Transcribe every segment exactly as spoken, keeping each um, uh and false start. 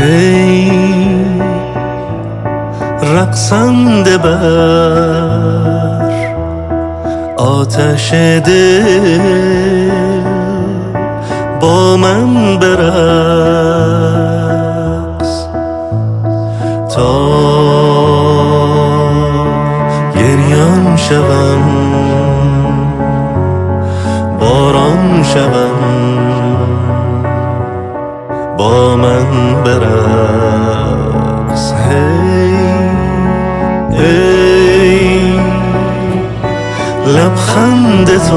ای رقصنده بر آتش دل با من برقص تا گریان شوم، باران شوم، با من برقص. هی ای لبخند تو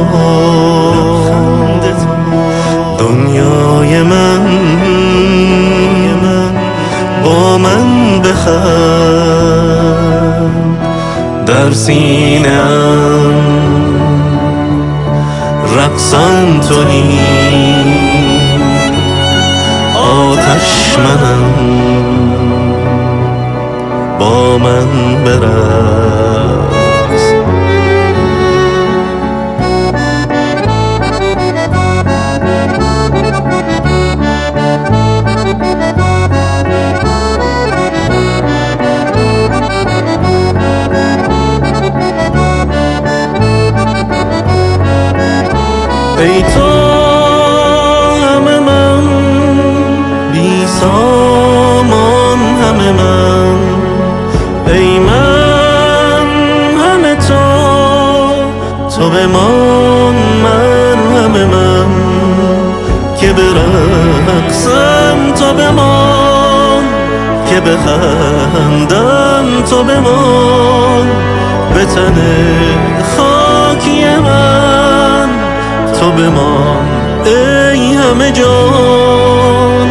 دنیای من، با من بخند. در سینه‌ام رقصان تویی، آتش منم، با من برقص. ای تو همه من، بی سامان همه من. ای من همه تو، تو بمان من همه من. که برقصم تو بمان، که بخندم تو بمان. به تن خاکی من تو بمان ای همه جان.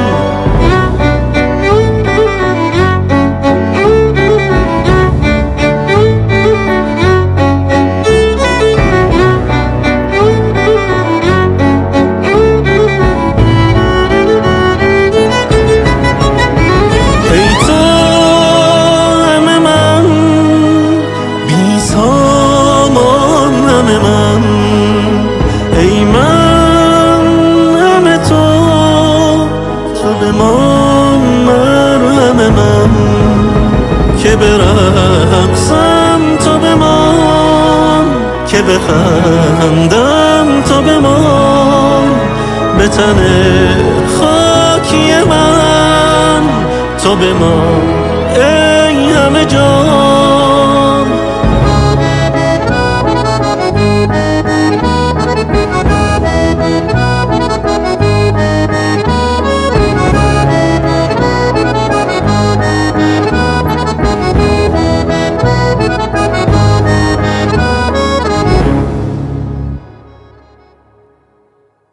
ای تو همه من، بی سامان همه من. ای من همه تو، تو بمان مرهم من. که برقصم تو بمان، که بخندم تو بمان. به تن خاکی من تو بمان ای همه جان.